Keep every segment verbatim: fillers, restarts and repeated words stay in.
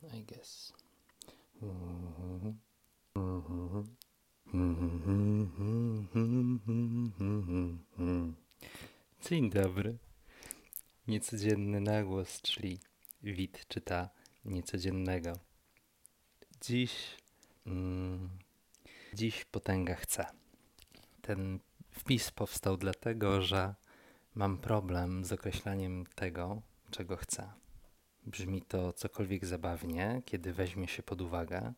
I guess. Dzień dobry. Niecodzienny nagłos, czyli Wit czyta niecodziennego. Dziś, mm, dziś potęga chce. Ten wpis powstał dlatego, że mam problem z określaniem tego, czego chcę. Brzmi to cokolwiek zabawnie, kiedy weźmie się pod uwagę,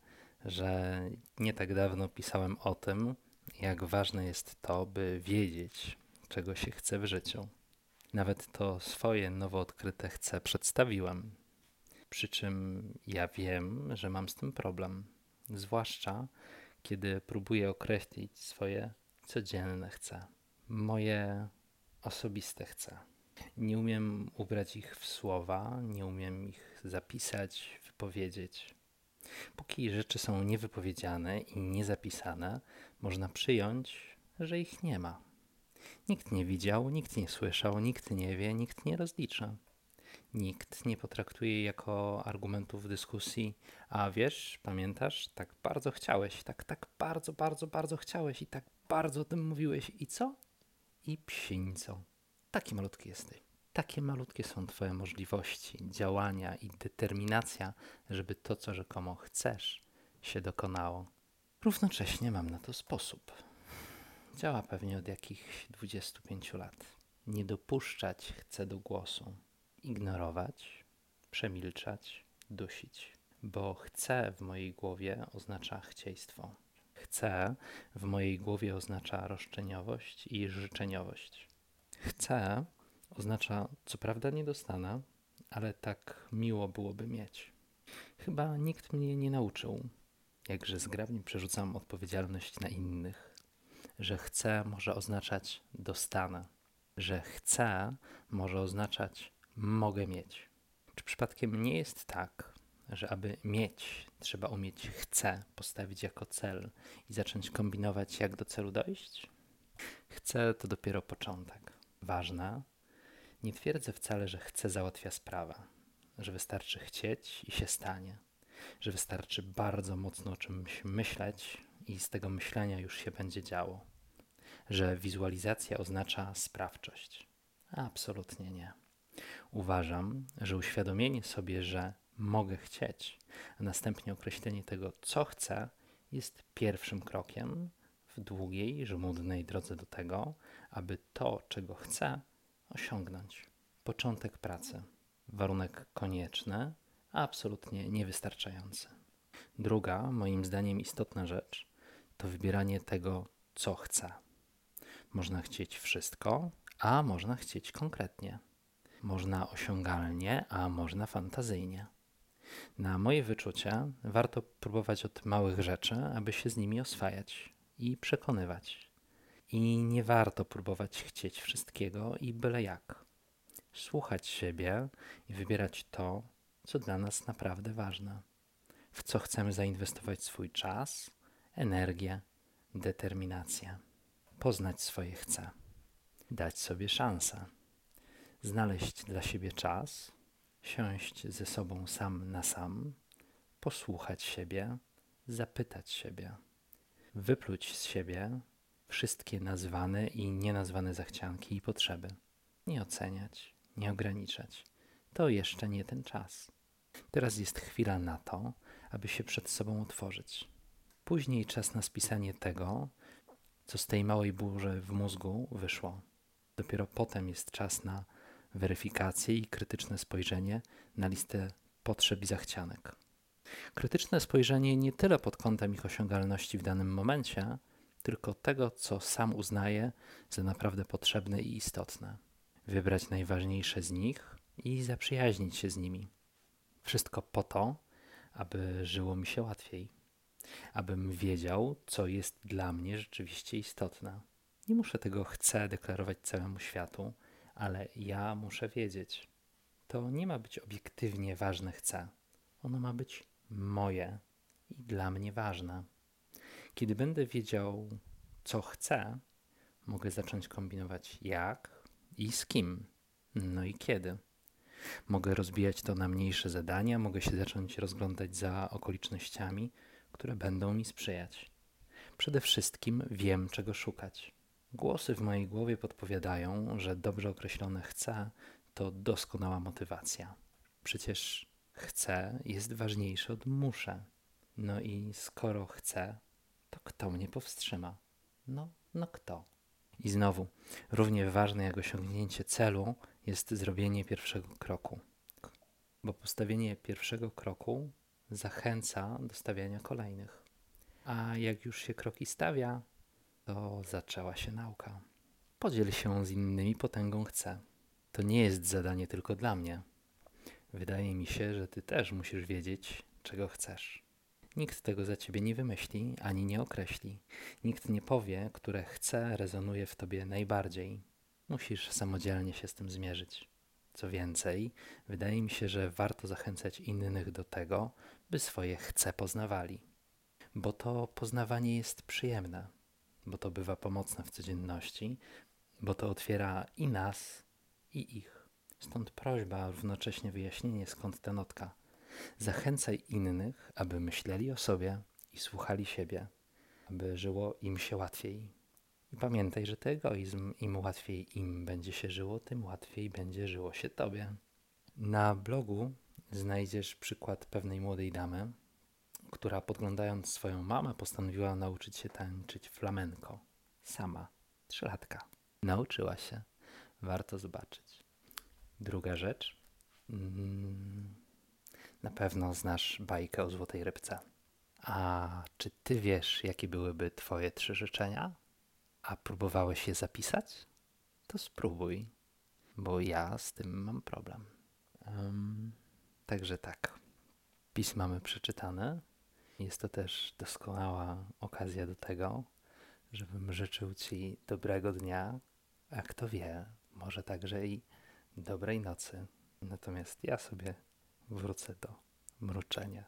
że nie tak dawno pisałem o tym, jak ważne jest to, by wiedzieć, czego się chce w życiu. Nawet to swoje nowo odkryte chcę przedstawiłem. Przy czym ja wiem, że mam z tym problem. Zwłaszcza kiedy próbuję określić swoje codzienne chcę. Moje osobiste chcę. Nie umiem ubrać ich w słowa, nie umiem ich zapisać, wypowiedzieć. Póki rzeczy są niewypowiedziane i niezapisane, można przyjąć, że ich nie ma. Nikt nie widział, nikt nie słyszał, nikt nie wie, nikt nie rozlicza. Nikt nie potraktuje jako argumentów w dyskusji, a wiesz, pamiętasz, tak bardzo chciałeś, tak, tak bardzo, bardzo, bardzo chciałeś i tak bardzo o tym mówiłeś i co? I psińco. Taki malutki jesteś. Takie malutkie są Twoje możliwości działania i determinacja, żeby to, co rzekomo chcesz, się dokonało. Równocześnie mam na to sposób. Działa pewnie od jakichś dwudziestu pięciu lat. Nie dopuszczać chcę do głosu. Ignorować, przemilczać, dusić. Bo chcę w mojej głowie oznacza chcieństwo. Chcę w mojej głowie oznacza roszczeniowość i życzeniowość. Chcę oznacza, co prawda nie dostanę, ale tak miło byłoby mieć. Chyba nikt mnie nie nauczył, jakże zgrabnie przerzucam odpowiedzialność na innych, że chcę może oznaczać dostanę, że chcę może oznaczać mogę mieć. Czy przypadkiem nie jest tak, że aby mieć, trzeba umieć chcę postawić jako cel i zacząć kombinować, jak do celu dojść? Chcę to dopiero początek. Ważne, nie twierdzę wcale, że chcę załatwia sprawę, że wystarczy chcieć i się stanie, że wystarczy bardzo mocno o czymś myśleć i z tego myślenia już się będzie działo, że wizualizacja oznacza sprawczość. Absolutnie nie. Uważam, że uświadomienie sobie, że mogę chcieć, a następnie określenie tego, co chcę, jest pierwszym krokiem w długiej, żmudnej drodze do tego, aby to, czego chcę, osiągnąć. Początek pracy. Warunek konieczny, a absolutnie niewystarczający. Druga, moim zdaniem istotna rzecz, to wybieranie tego, co chcę. Można chcieć wszystko, a można chcieć konkretnie. Można osiągalnie, a można fantazyjnie. Na moje wyczucie warto próbować od małych rzeczy, aby się z nimi oswajać i przekonywać. I nie warto próbować chcieć wszystkiego i byle jak. Słuchać siebie i wybierać to, co dla nas naprawdę ważne. W co chcemy zainwestować swój czas, energię, determinację. Poznać swoje chcę. Dać sobie szansę. Znaleźć dla siebie czas, siąść ze sobą sam na sam, posłuchać siebie, zapytać siebie, wypluć z siebie wszystkie nazwane i nienazwane zachcianki i potrzeby. Nie oceniać, nie ograniczać. To jeszcze nie ten czas. Teraz jest chwila na to, aby się przed sobą otworzyć. Później czas na spisanie tego, co z tej małej burzy w mózgu wyszło. Dopiero potem jest czas na weryfikację i krytyczne spojrzenie na listę potrzeb i zachcianek. Krytyczne spojrzenie nie tyle pod kątem ich osiągalności w danym momencie, tylko tego, co sam uznaję za naprawdę potrzebne i istotne. Wybrać najważniejsze z nich i zaprzyjaźnić się z nimi. Wszystko po to, aby żyło mi się łatwiej. Abym wiedział, co jest dla mnie rzeczywiście istotne. Nie muszę tego chcę deklarować całemu światu, ale ja muszę wiedzieć. To nie ma być obiektywnie ważne chcę. Ono ma być moje i dla mnie ważne. Kiedy będę wiedział, co chcę, mogę zacząć kombinować jak i z kim, no i kiedy. Mogę rozbijać to na mniejsze zadania, mogę się zacząć rozglądać za okolicznościami, które będą mi sprzyjać. Przede wszystkim wiem, czego szukać. Głosy w mojej głowie podpowiadają, że dobrze określone chcę to doskonała motywacja. Przecież chcę jest ważniejsze od muszę. No i skoro chcę, to kto mnie powstrzyma? No, no kto? I znowu, równie ważne jak osiągnięcie celu jest zrobienie pierwszego kroku. Bo postawienie pierwszego kroku zachęca do stawiania kolejnych. A jak już się kroki stawia, to zaczęła się nauka. Podziel się z innymi potęgą chcę. To nie jest zadanie tylko dla mnie. Wydaje mi się, że ty też musisz wiedzieć, czego chcesz. Nikt tego za ciebie nie wymyśli, ani nie określi. Nikt nie powie, które chce rezonuje w tobie najbardziej. Musisz samodzielnie się z tym zmierzyć. Co więcej, wydaje mi się, że warto zachęcać innych do tego, by swoje chce poznawali. Bo to poznawanie jest przyjemne, bo to bywa pomocne w codzienności, bo to otwiera i nas, i ich. Stąd prośba, a równocześnie wyjaśnienie, skąd ta notka. Zachęcaj innych, aby myśleli o sobie i słuchali siebie, aby żyło im się łatwiej. I pamiętaj, że to egoizm, im łatwiej im będzie się żyło, tym łatwiej będzie żyło się tobie. Na blogu znajdziesz przykład pewnej młodej damy, która podglądając swoją mamę postanowiła nauczyć się tańczyć flamenco. Sama, trzylatka. Nauczyła się. Warto zobaczyć. Druga rzecz. Mm, na pewno znasz bajkę o złotej rybce. A czy ty wiesz, jakie byłyby twoje trzy życzenia? A próbowałeś je zapisać? To spróbuj, bo ja z tym mam problem. Um, także tak. Wpis mamy przeczytane. Jest to też doskonała okazja do tego, żebym życzył ci dobrego dnia, a kto wie, może także i dobrej nocy. Natomiast ja sobie wrócę do mruczenia.